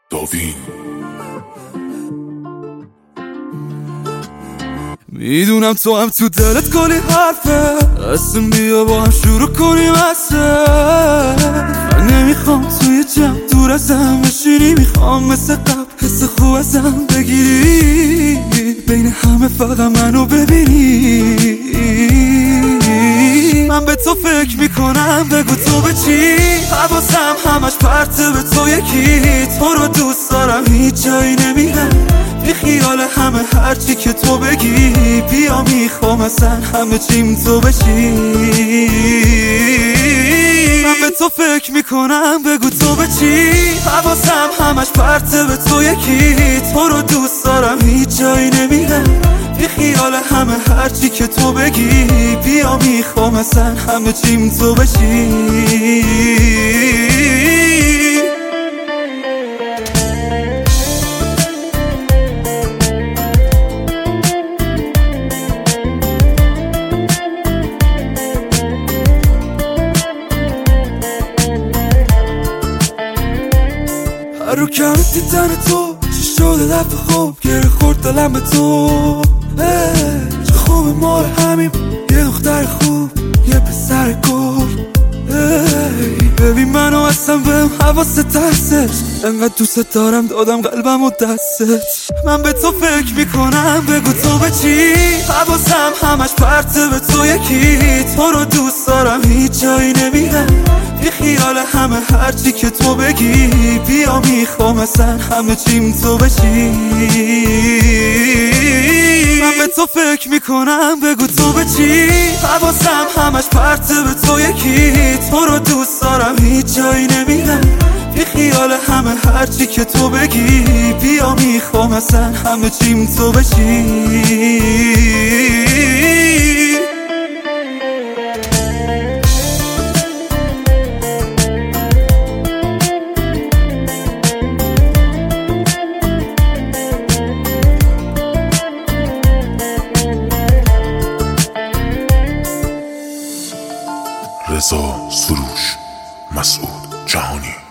داوین میدونم تو هم تو دلت کلی حرفه، قسم بیا با هم شروع کنیم من نمیخوام توی جمع دور ازم بشینی، میخوام مثل قبل حس خوب ازم بگیری، بین همه فقط منو ببینی. من به تو فکر میکنم، بگو تو به چی؟ حواسم همش پرته به تو یکی، تو رو دوست دارم هیچ جایی نمیرم، بی خیال همه هرچی که تو بگی، بیا میخوام اصلا همه چیم تو بشی. من به تو فکر میکنم، بگو تو به چی؟ حواسم همش پرته به تو یکی، تو رو دوست دارم هیچ جایی نمیرم، بی خیال همه هرچی که تو بگی، بیا میخوام اصلا همه چیم تو بشی. رو کم دیدن تو چی شده دفعه خوب گره خورد دلم به تو، چه خوب ما همیم، یه دختر خوب یه پسر گل. ببین منو اصلا بهم حواست هستش، انقدر دوست دارم دادم قلبم و دستت. من به تو فکر میکنم، بگو تو به چی؟ حواسم همش پرته به تو یکی، تو رو دوست دارم هیچ جایی نمیرم، بی خیال همه هرچی که تو بگی، بیا میخوام اصلا همه چیم تو بشی. من به تو فکر میکنم، بگو تو به چی؟ حواسم همش پرته به تو یکی، تو رو دوست دارم هیچ جایی نمیرم، بی خیال همه هرچی که تو بگی، بیا میخوام اصلا همه چیم تو بشی. رضا سروش، مسعود جهانی.